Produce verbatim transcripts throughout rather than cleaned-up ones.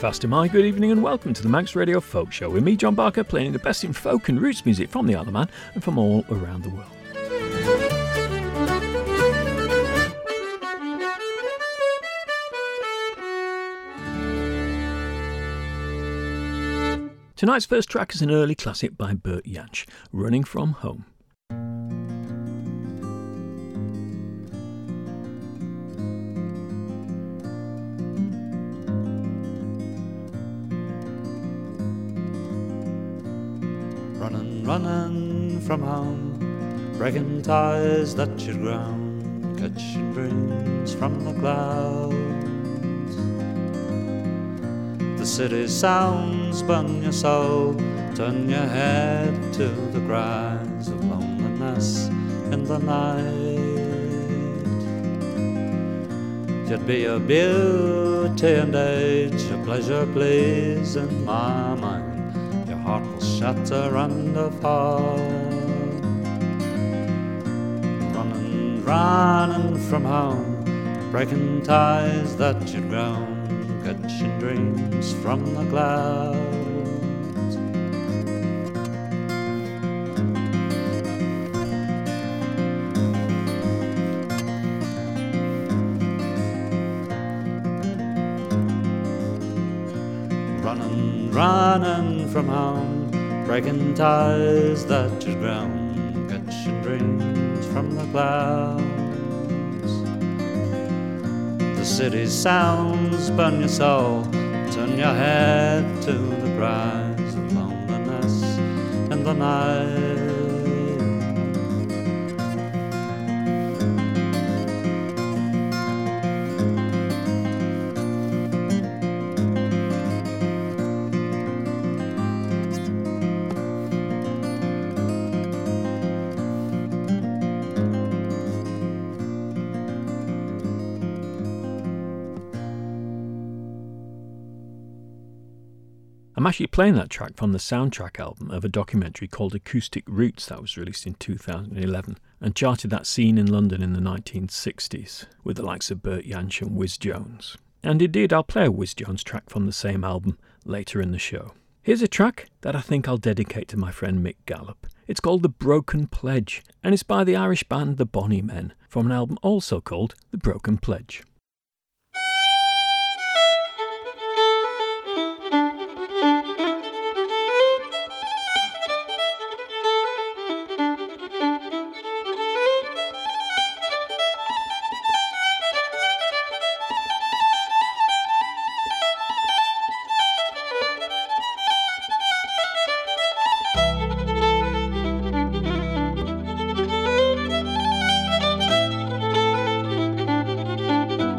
Fast am I, good evening and welcome to the Manx Radio Folk Show with me, John Barker, playing the best in folk and roots music from the Isle of Man and from all around the world. Tonight's first track is an early classic by Bert Jansch, Running From Home. Running, running from home, breaking ties that you'd ground, catching dreams from the clouds. The city sounds burn your soul, turn your head to the cries of loneliness in the night. You'd be a beauty and age, a pleasure please in my mind. Your heart will shatter under fall. Running, running from home, breaking ties that you'd grown, catching dreams from the clouds. Running, running from home, breaking ties that you'd grown, catching dreams from the clouds. The city's sounds burn your soul, turn your head to the cries of loneliness in the night. I'm actually playing that track from the soundtrack album of a documentary called Acoustic Roots that was released in two thousand eleven and charted that scene in London in the nineteen sixties with the likes of Bert Jansch and Whiz Jones. And indeed, I'll play a Whiz Jones track from the same album later in the show. Here's a track that I think I'll dedicate to my friend Mick Gallup. It's called The Broken Pledge, and it's by the Irish band The Bonnie Men from an album also called The Broken Pledge. Running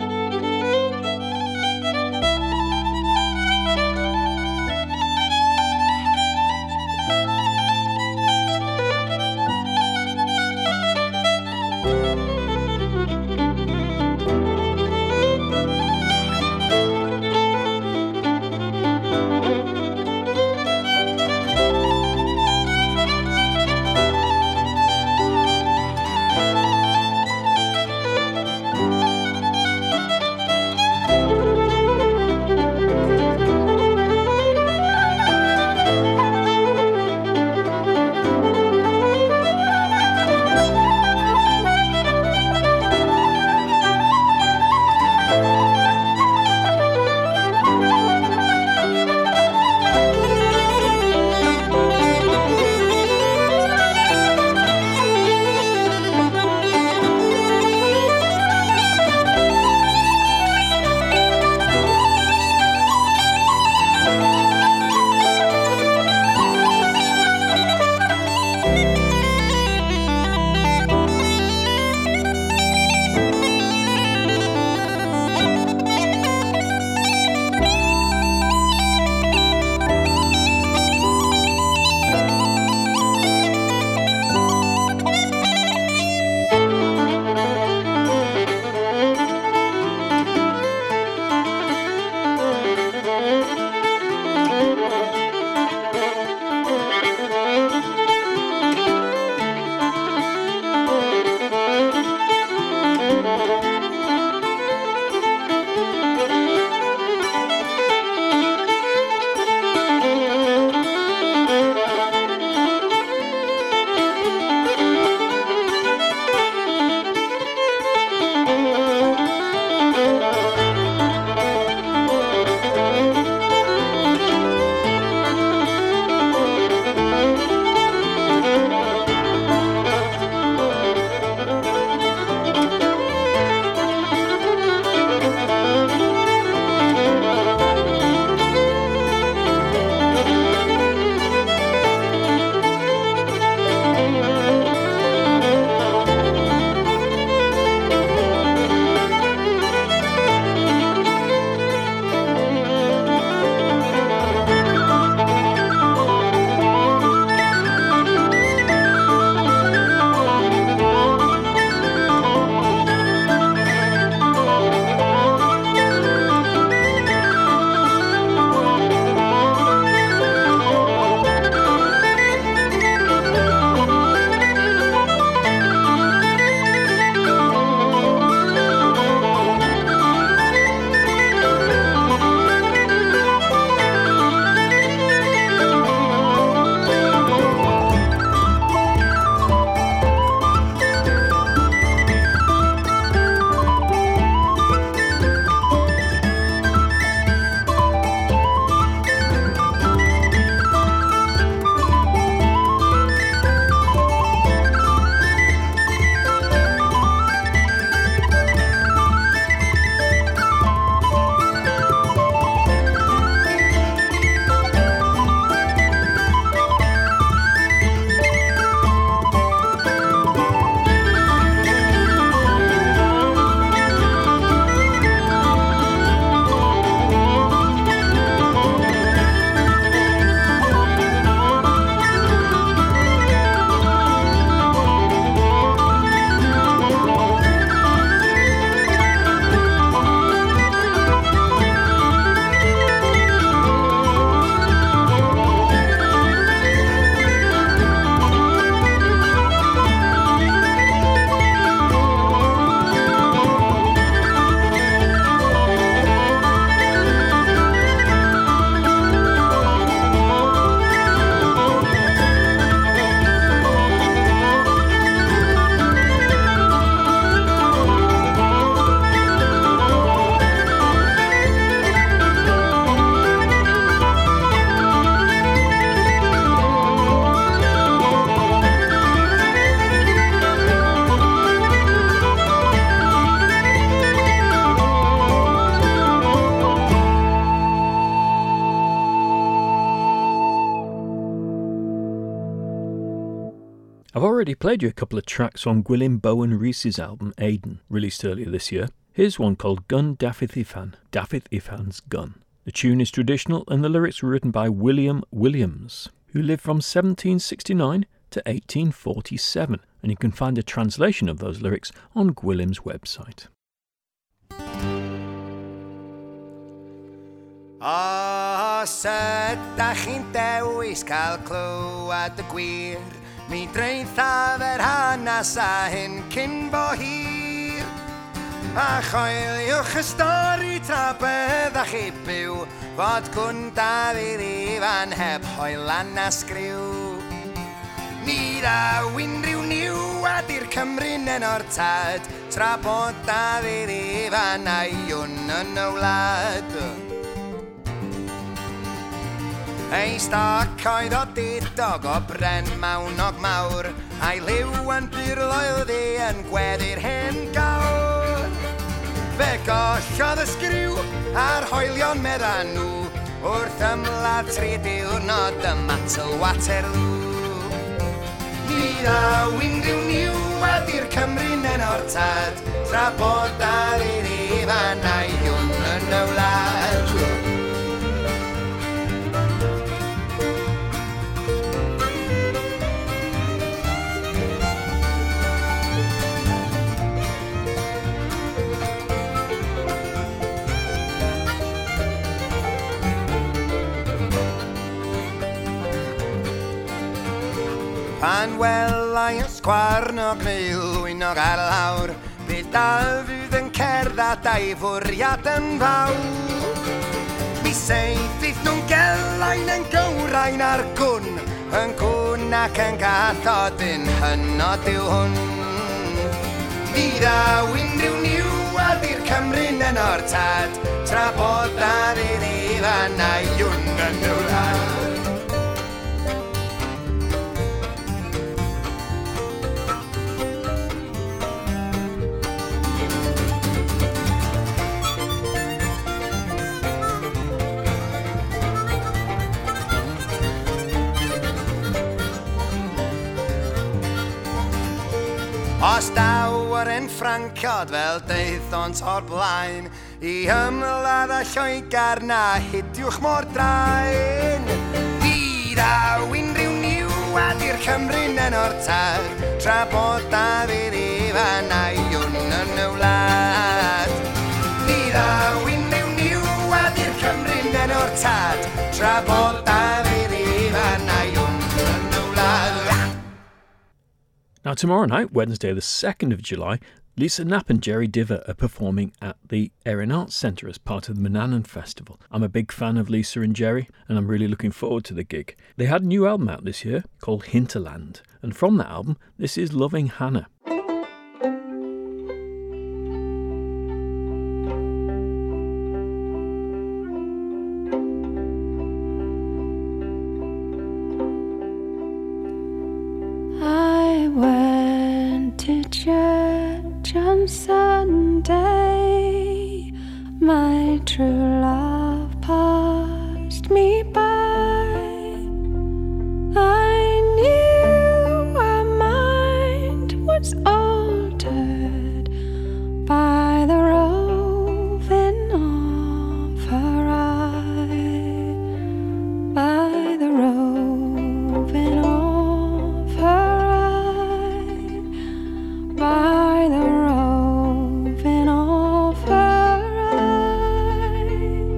already played you a couple of tracks on Gwilym Bowen Reese's album Aiden, released earlier this year. Here's one called Gun Dafydd Ifan, Dafydd Ifan's Gun. The tune is traditional and the lyrics were written by William Williams, who lived from seventeen sixty-nine to eighteen forty-seven, and you can find a translation of those lyrics on Gwilym's website. Os ydych chi'n dewis cael clywed y gwir, mi dreithaf yr hanes a hyn cyn bo hir. A choeliwch y stori tra byddach chi byw, fod gwn Dafydd Ifan heb hoelan a sgriw. Ni daw unrhyw niw adi'r Cymru'n yn o'r tad, tra bod Dafydd Ifan a'i wn yn y wlad. Ei stoc oedd o didog o bren mawnog mawr, a'i liw yn byrloeddi yn gweddi'r hen gawr. Fe gollodd y sgriw a'r hoelion meddan nhw, wrth ymladd tri diwrnod y Matl Waterloo. Ni daw unrhyw niw adi'r Cymru'n yn o'r tad, tra bod Dafydd Ifan a'i wn yn y wlad. Pan welai ysgwarnog neu lwynog ar lawr, bydd Dafydd yn cerdded a'i fwriad yn fawr. Mi seithith nhw'n gelain yn gywrain ar gwn, yn gwn ac yn gathod yn hynod yw hwn. Ni daw unrhyw niw adi'r Cymru'n yn o'r tad, tra bod Dafydd Ifan a'i wn yn y wlad. Os dawr yn Ffrancod fel deithont o'r blaen, I ymladd a Lloegr na hidiwch mor draen. Di daw unrhyw niw adi'r Cymru'n yn o'r tad, tra bod Dafydd Ifan a'i wn yn y wlad. Di daw unrhyw niw adi'r Cymru'n yn o'r tad, tra bod Dafydd Ifan a'i wn yn y wlad. Now tomorrow night, Wednesday the second of July, Lisa Knapp and Jerry Diver are performing at the Erin Arts Centre as part of the Manannan Festival. I'm a big fan of Lisa and Jerry, and I'm really looking forward to the gig. They had a new album out this year called Hinterland, and from that album, this is Loving Hannah. I went to church on Sunday, my true love passed me by. I knew her mind was altered by the roving of her eye, by the roving of her eye, by the roving of her eye.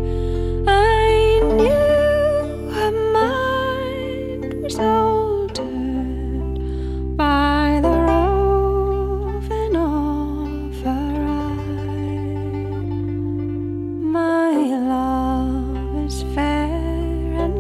I knew her mind was altered by the roving of her eye. My love is fair and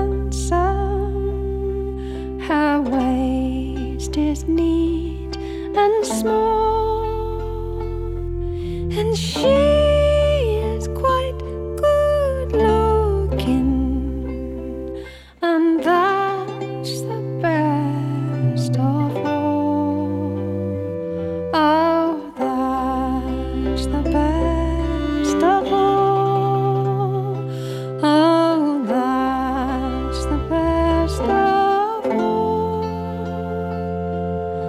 handsome, her waist is neat and small, and she is quite good looking, and that's the best of all. Oh, that's the best of all. Oh, that's the best of all.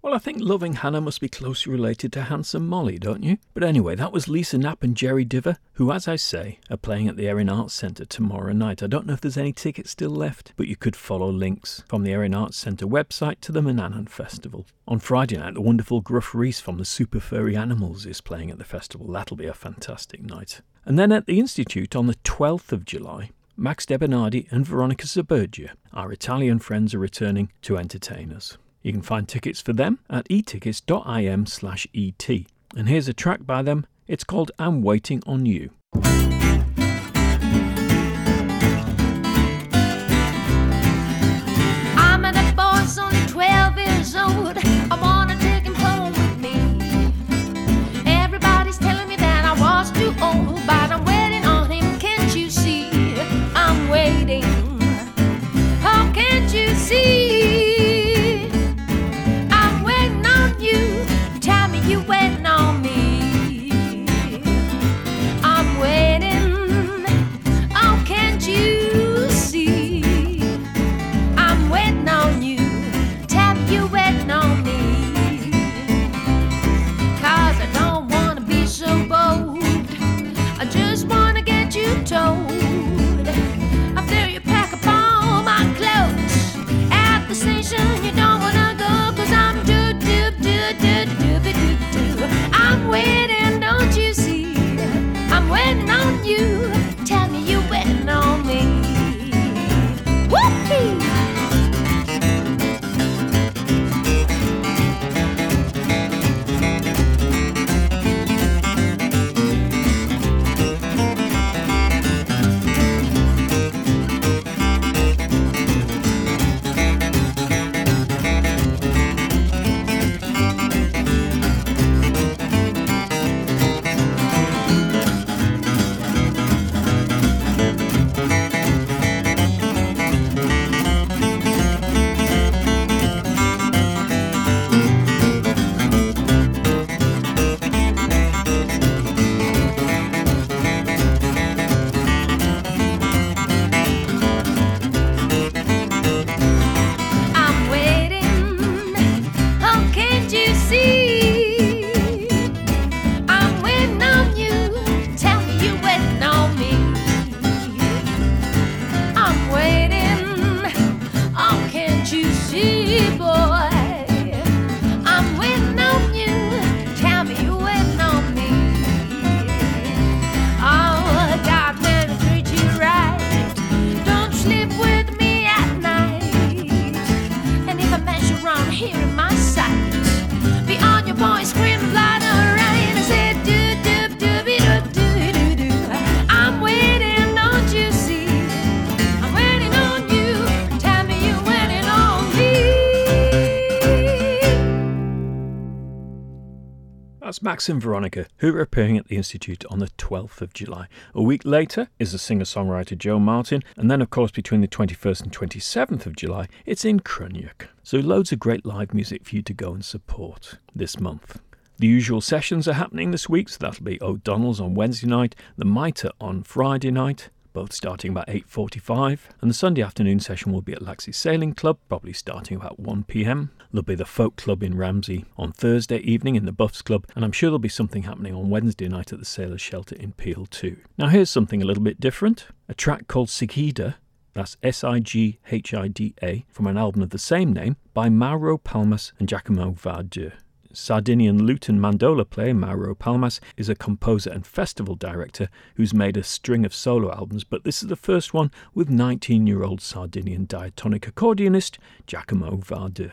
Well, I think Loving Hannah must be closely related to Handsome Molly, don't you? But anyway, that was Lisa Knapp and Jerry Diver, who, as I say, are playing at the Erin Arts Centre tomorrow night. I don't know if there's any tickets still left, but you could follow links from the Erin Arts Centre website to the Manannan Festival. On Friday night, the wonderful Gruff Rhys from the Super Furry Animals is playing at the festival. That'll be a fantastic night. And then at the Institute on the twelfth of July, Max De Bernardi and Veronica Zabergia, our Italian friends, are returning to entertain us. You can find tickets for them at etickets.im slash et. And here's a track by them. It's called I'm Waiting on You. I'm at a boy's only twelve years old. I wanna take him home with me. Everybody's telling me that I was too old, but I'm waiting on him, can't you see? I'm waiting. Oh, can't you see? You waiting on me. I'm waiting. Oh, can't you see? I'm waiting on you. Tell me you waiting on me. Cause I don't wanna be so bold. I just wanna get you told. After you pack up all my clothes at the station, you don't wanna go. Cause I'm do do do do do do do. I'm waiting, don't you see? I'm waiting on you. Tell me you're waiting on me. Whoopee! That's Max and Veronica, who are appearing at the Institute on the twelfth of July. A week later is the singer-songwriter Joe Martin, and then of course between the twenty-first and twenty-seventh of July, it's in Crunyuk. So loads of great live music for you to go and support this month. The usual sessions are happening this week, so that'll be O'Donnell's on Wednesday night, the Mitre on Friday night, both starting about eight forty-five, and the Sunday afternoon session will be at Laxey Sailing Club, probably starting about one p.m. There'll be the Folk Club in Ramsey on Thursday evening in the Buffs Club, and I'm sure there'll be something happening on Wednesday night at the Sailors' Shelter in Peel too. Now here's something a little bit different, a track called Sighida, that's S I G H I D A, from an album of the same name by Mauro Palmas and Giacomo Vardieu. Sardinian lute and mandola player Mauro Palmas is a composer and festival director who's made a string of solo albums, but this is the first one with nineteen-year-old Sardinian diatonic accordionist Giacomo Vardieu.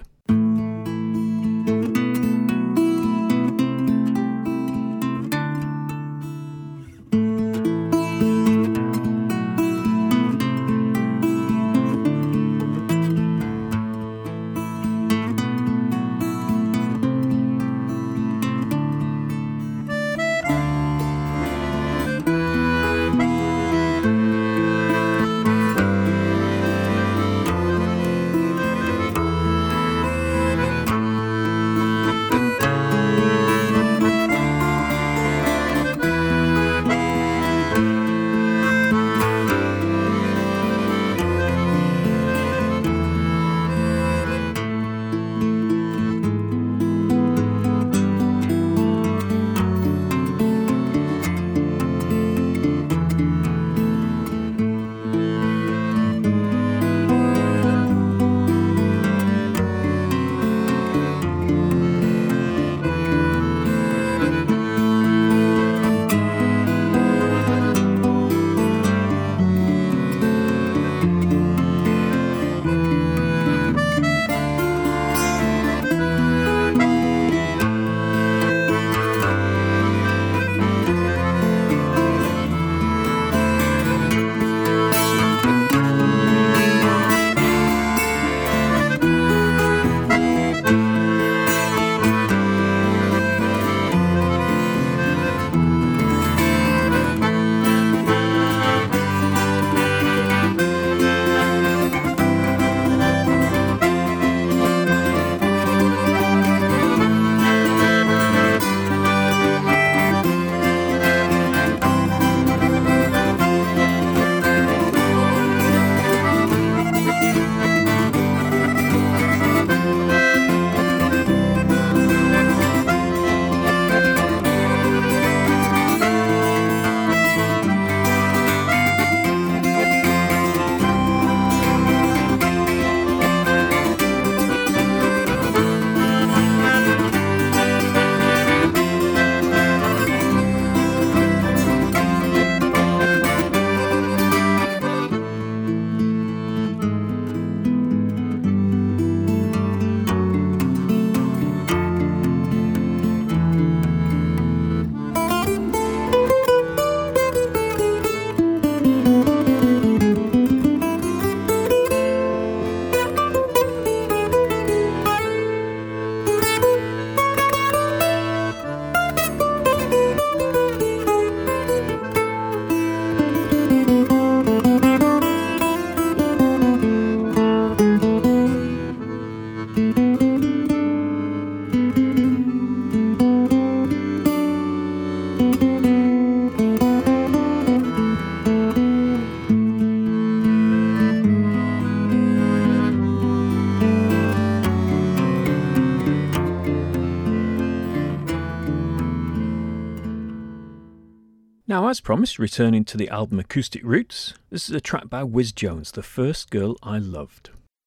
Now, as promised, returning to the album Acoustic Roots, this is a track by Wiz Jones, The First Girl I Loved.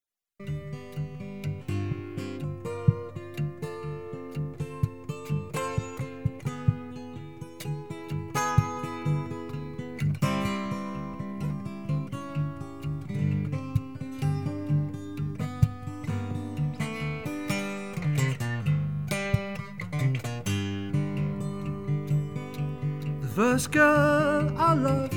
First girl I loved,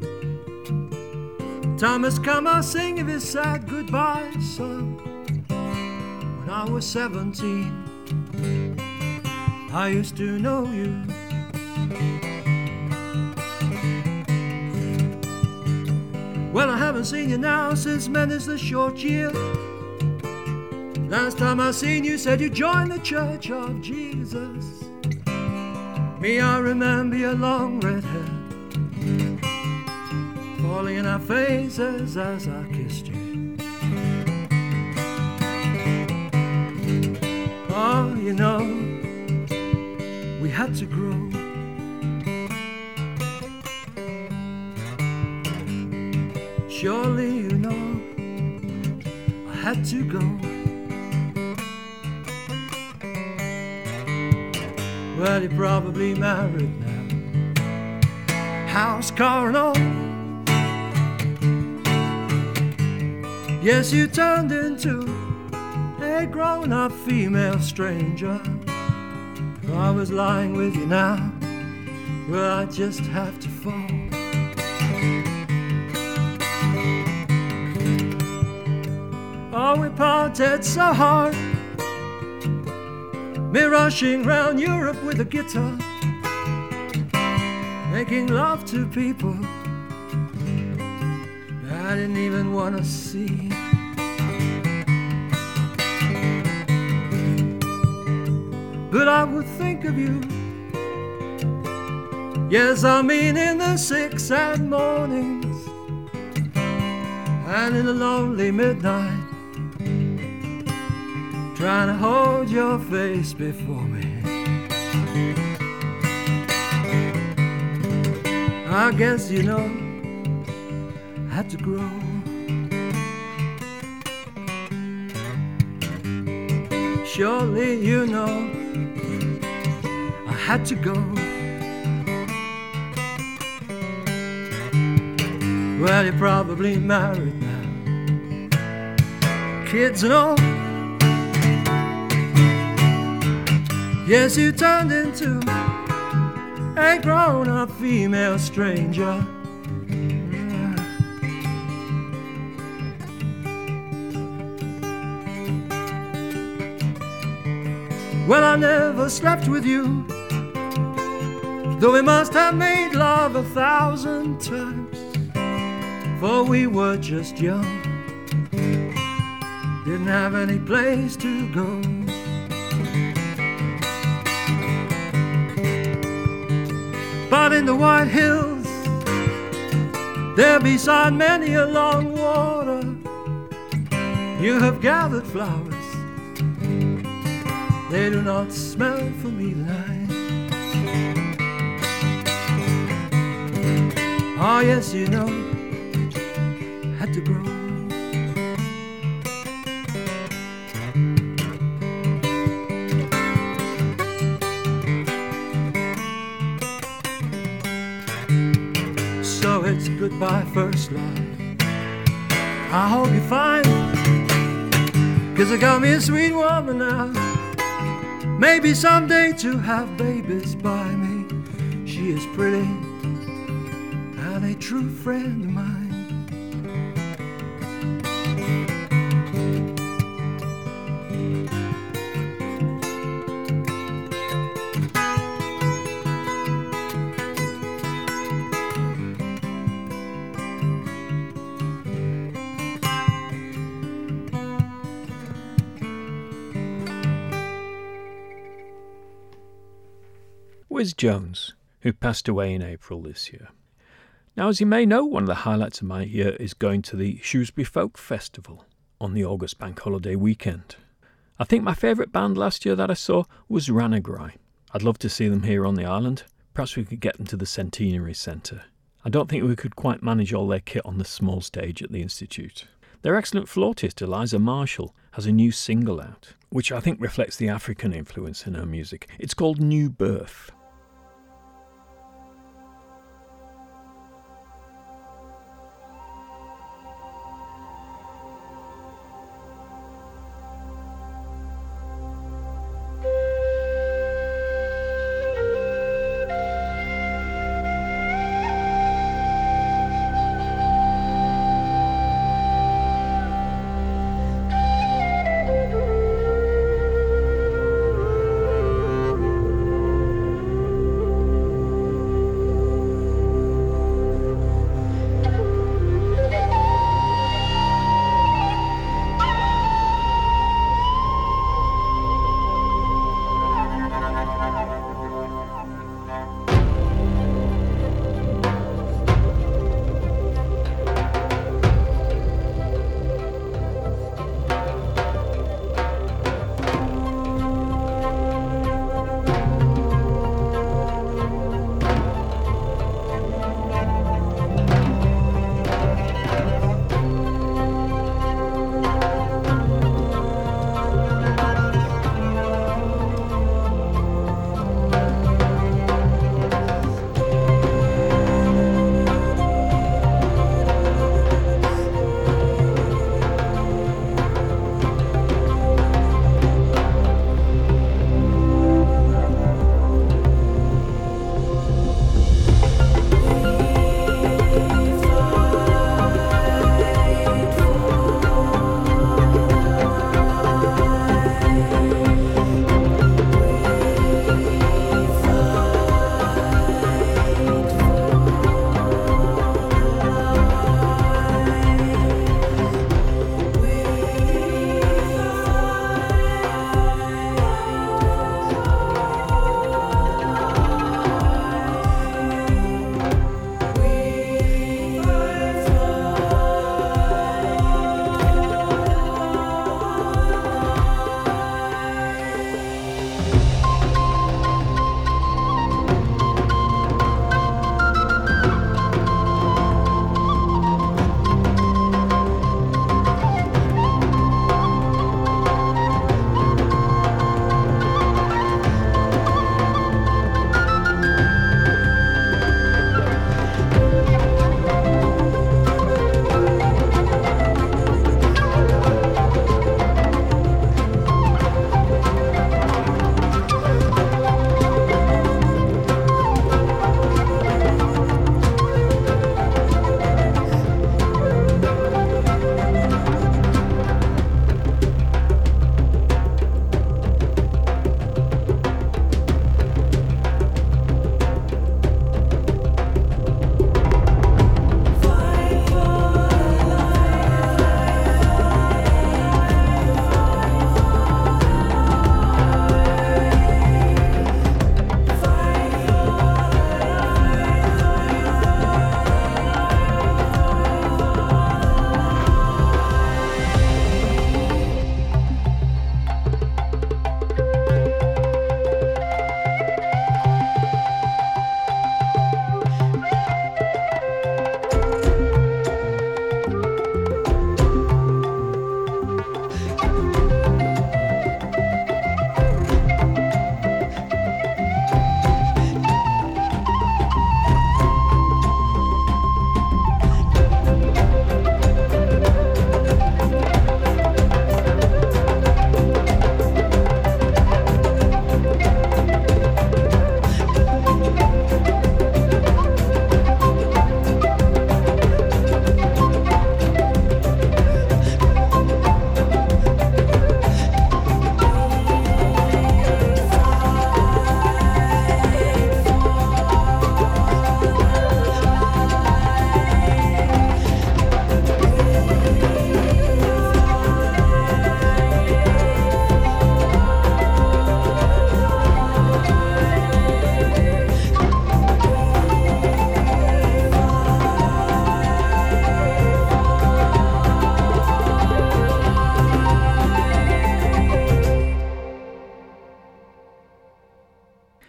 time has come, I sing of his sad goodbye song. When I was seventeen, I used to know you. Well, I haven't seen you now since many's the short year. Last time I seen you, said you joined the Church of Jesus. Me, I remember your long red hair falling in our faces as I kissed you. Oh, you know, we had to grow. Surely you know I had to go. Well, you're probably married now, house, car and all. Yes, you turned into a grown-up female stranger. If I was lying with you now, well, I'd just have to fall. Oh, we parted so hard, me rushing round Europe with a guitar, making love to people I didn't even want to see. But I would think of you, yes, I mean in the six sad mornings and in the lonely midnight, trying to hold your face before me. I guess you know I had to grow. Surely you know I had to go. Well, you're probably married now, kids and all. Yes, you turned into a grown-up female stranger. Yeah. Well, I never slept with you, though we must have made love a thousand times, for we were just young, didn't have any place to go. But in the White Hills, there beside many a long water, you have gathered flowers. They do not smell for me tonight. Oh yes, you know, I had to grow. So it's goodbye first love, I hope you're fine, 'cause I got me a sweet woman now, maybe someday to have babies by me. She is pretty and a true friend of mine. Wiz Jones, who passed away in April this year. Now, as you may know, one of the highlights of my year is going to the Shrewsbury Folk Festival on the August bank holiday weekend. I think my favourite band last year that I saw was Ranagrai. I'd love to see them here on the island, Perhaps we could get them to the Centenary Centre. I don't think we could quite manage all their kit on the small stage at the Institute. Their excellent flautist, Eliza Marshall, has a new single out, which I think reflects the African influence in her music. It's called New Birth.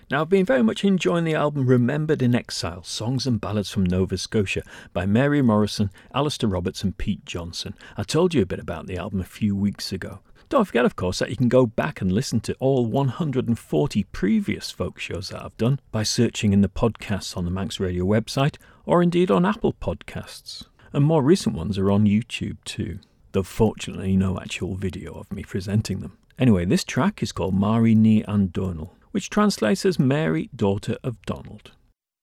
Now, I've been very much enjoying the album Remembered in Exile, Songs and Ballads from Nova Scotia by Mary Morrison, Alistair Roberts and Pete Johnson. I told you a bit about the album a few weeks ago. Don't forget, of course, that you can go back and listen to all one hundred forty previous folk shows that I've done by searching in the podcasts on the Manx Radio website or indeed on Apple Podcasts. And more recent ones are on YouTube too, though fortunately no actual video of me presenting them. Anyway, this track is called Mari Ni An Donal, which translates as Mary, daughter of Donald.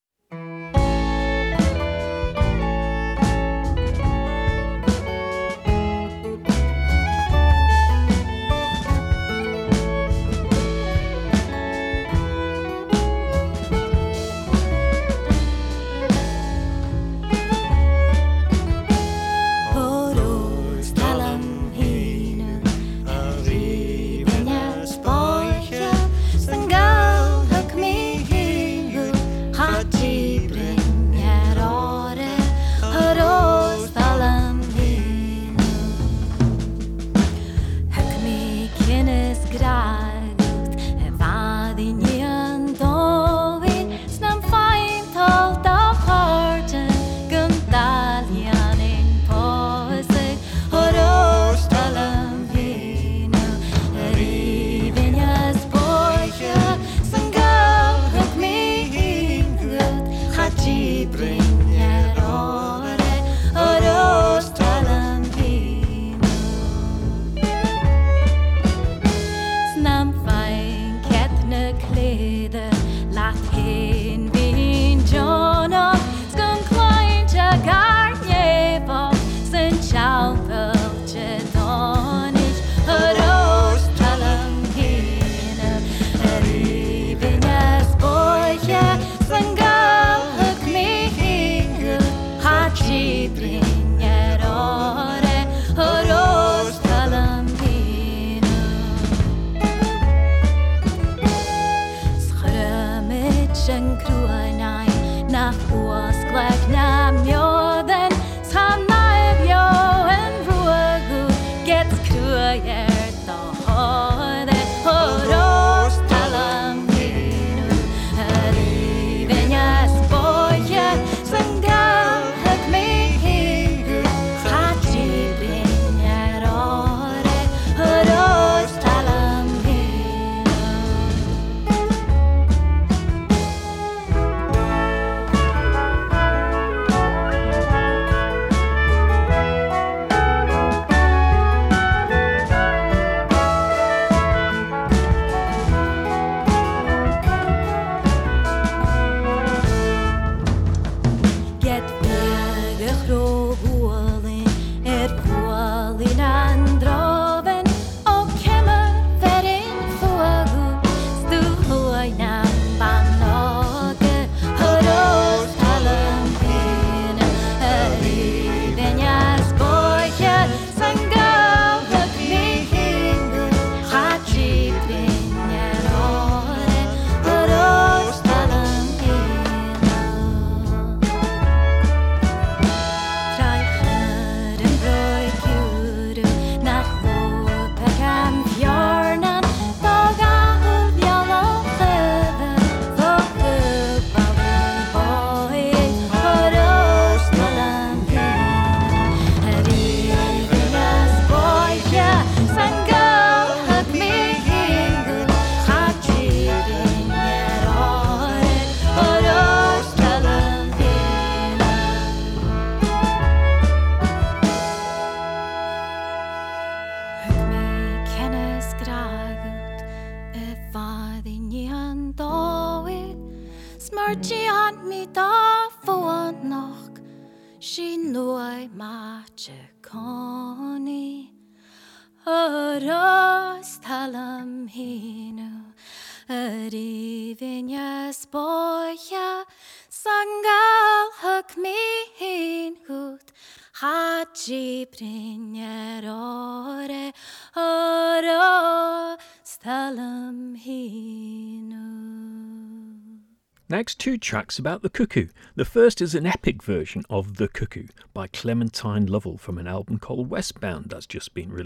Next, two tracks about the cuckoo. The first is an epic version of The Cuckoo by Clementine Lovell from an album called Westbound that's just been released.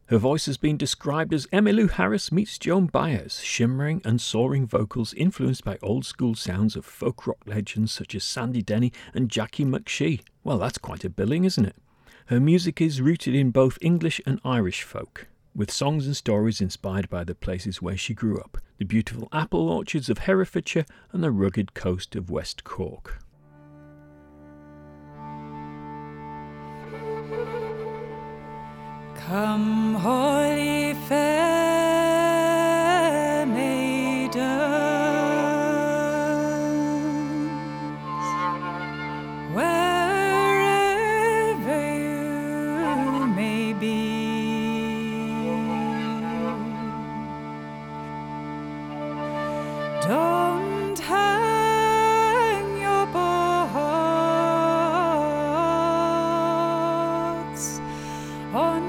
Her voice has been described as Emmylou Harris meets Joan Baez, shimmering and soaring vocals influenced by old-school sounds of folk rock legends such as Sandy Denny and Jackie McShee. Well, that's quite a billing, isn't it? Her music is rooted in both English and Irish folk, with songs and stories inspired by the places where she grew up, the beautiful apple orchards of Herefordshire and the rugged coast of West Cork. Come, holy fair maidens, wherever you may be, don't hang your box on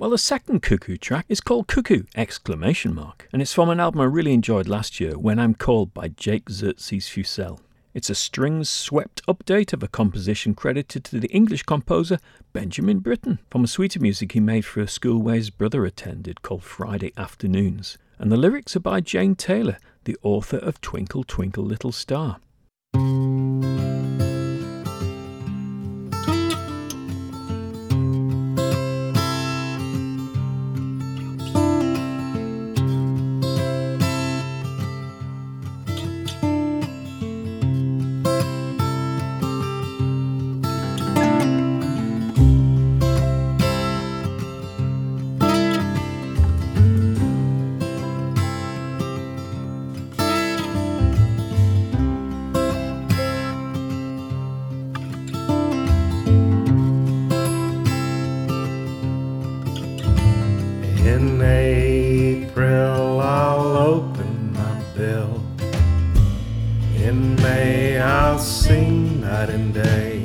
Well, the second Cuckoo track is called Cuckoo! Exclamation mark, and it's from an album I really enjoyed last year, When I'm Called by Jake Xerxes Fusel. It's a strings-swept update of a composition credited to the English composer Benjamin Britten from a suite of music he made for a school where his brother attended called Friday Afternoons. And the lyrics are by Jane Taylor, the author of Twinkle Twinkle Little Star. In April I'll open my bill. In May I'll sing night and day.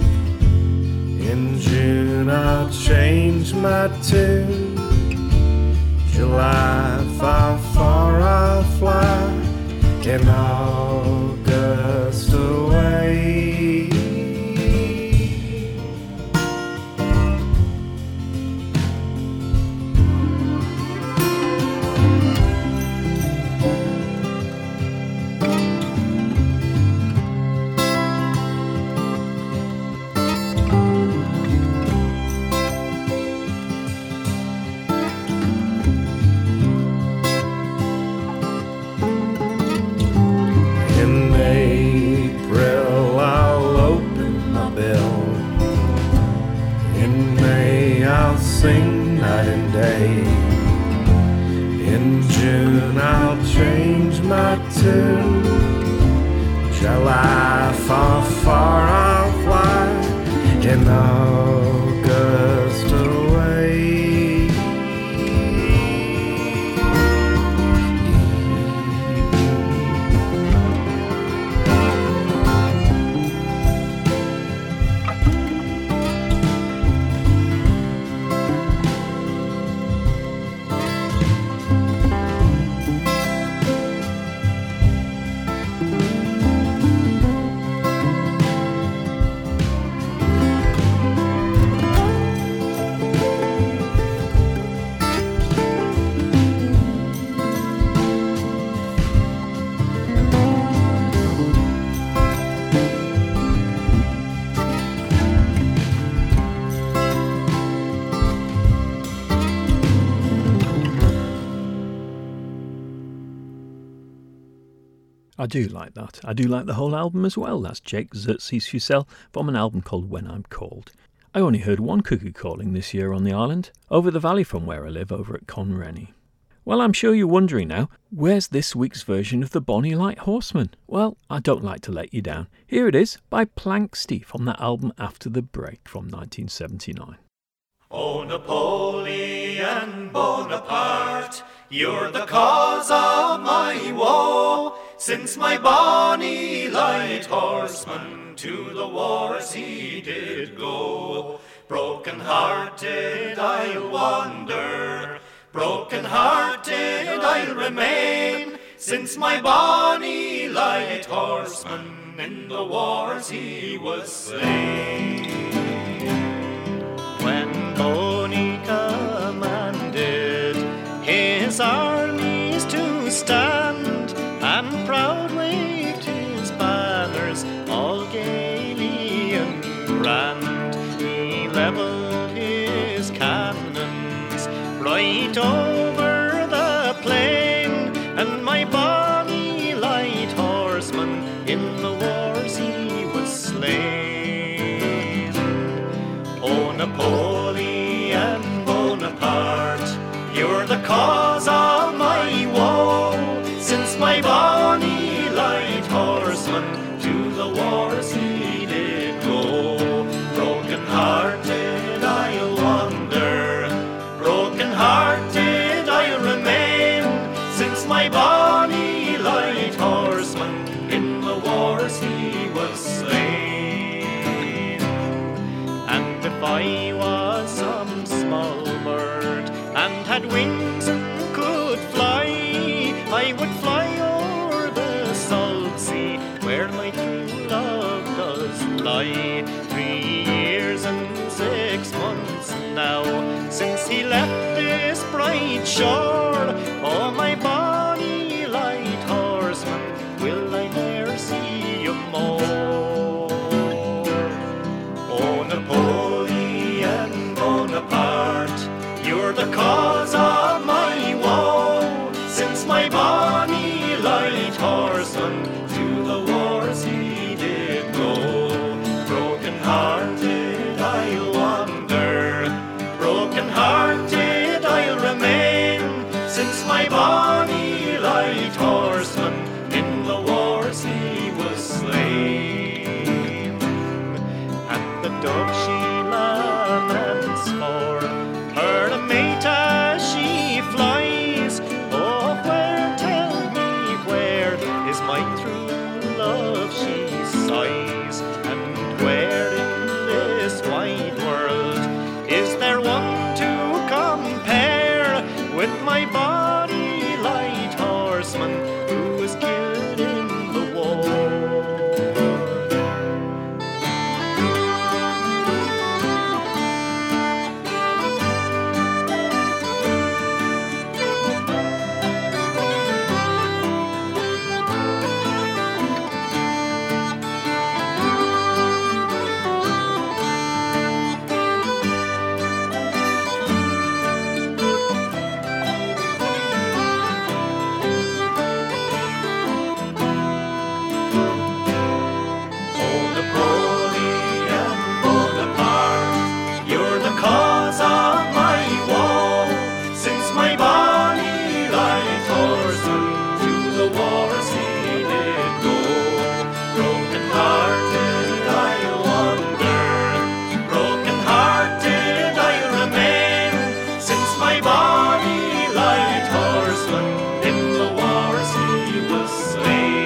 In June I'll change my tune. July far, far I'll fly. In August away. In April I'll open my bill. In May I'll sing night and day. In June I'll change my tune. July far, far I'll fly. In August away. I do like that. I do like the whole album as well. That's Jake Xerxes Fusel from an album called When I'm Called. I only heard one cuckoo calling this year on the island, over the valley from where I live, over at Conrennie. Well, I'm sure you're wondering now, where's this week's version of the Bonnie Light Horseman? Well, I don't like to let you down. Here it is by Planxty from that album After the Break from nineteen seventy-nine. Oh, Napoleon Bonaparte, you're the cause of my woe, since my bonny light horseman to the wars he did go. Broken-hearted I'll wander, broken-hearted I'll remain, since my bonny light horseman in the wars he was slain. When Boney commanded his armies to stand, and proud waved his banners all gaily and grand, he levelled his cannons right over the plain, and my bonny light horseman in the wars he was slain. Oh, Napoleon Bonaparte, you're the cause of my woe, since my bonny light horseman to the wars he did go. Broken-hearted I'll wander, broken-hearted I'll remain, since my bonny light horseman in the wars he was slain. And if I was some small bird had wings and could fly, I would fly o'er the salt sea where my true love does lie. Three years and six months now since he left this bright shore. Oh, my bonny light horseman, will I ne'er see you more? Oh, Napoleon Bonaparte, you're the cause of my woe, since my bonny light horseman to the wars he did go. Broken hearted I'll wander, broken hearted I'll remain, since my bonny light horseman in the wars he was slain. And the dove she laments for her mate as she flies. Oh, where, tell me where is my true love she sighs? And where in this wide world is there one to compare with my body light horseman who was killed in the war? Oh, Napoleon Bonaparte, you're the cause of my woe, since my bonny light horseman to the wars he did go. Broken hearted I'll wander, broken hearted I'll remain, since my bonny light horseman in the wars he was slain.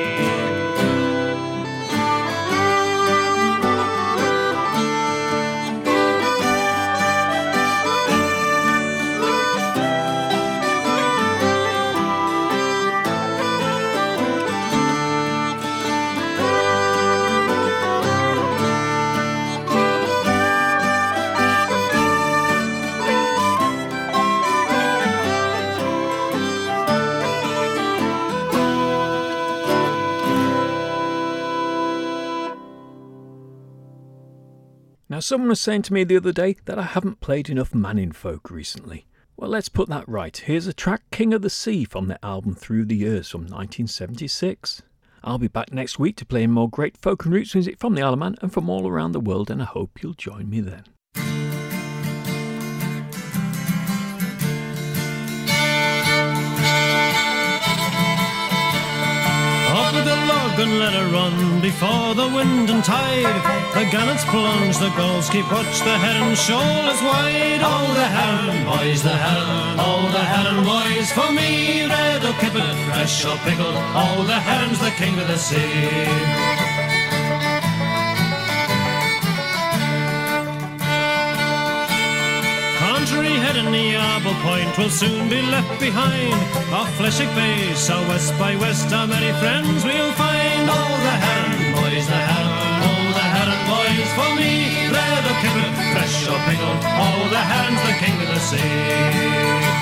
Now, someone was saying to me the other day that I haven't played enough Mannin folk recently. Well, let's put that right. Here's a track, King of the Sea, from their album Through the Years from nineteen seventy-six. I'll be back next week to play more great folk and roots music from the Isle of Man and from all around the world, and I hope you'll join me then. Up with the log and let her run before the wind and tide. The gallants plunge, the gulls keep watch, the heron shoal is wide. Oh, the heron, boys, the heron, oh, the heron, boys, for me, red or kippered, fresh or pickled. Oh, the heron's the king of the sea. Country head in the Arbor Point will soon be left behind. Off Fleshick Bay, so west by west, how many friends we'll find. Oh, the heron, boys, the heron, oh, the heron, boys, for me, red or kippered, fresh or pickled. Oh, the heron's the king of the sea.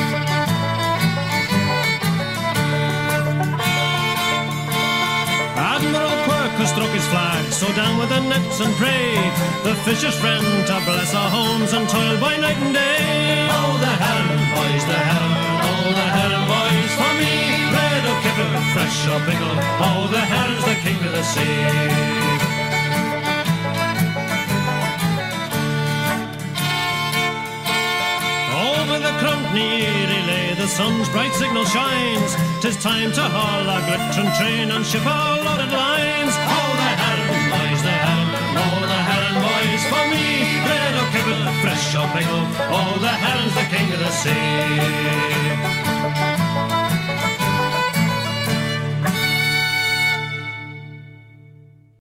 Admiral Quirk has struck his flag, so down with the nets and pray. The fisher's friend to bless our homes and toil by night and day. Oh, the heron, boys, the heron, oh, the heron, boys, for me, red or kippered, fresh or pickled. Oh, the heron's the king of the sea. Over the Cruntney relay, the sun's bright signal shines. 'Tis time to haul our glittering train and ship our loaded lines. Oh, the heron, boys, the heron, oh, the heron, boys, for me, red or kibble, fresh or pickled. Oh, the heron's the king of the sea.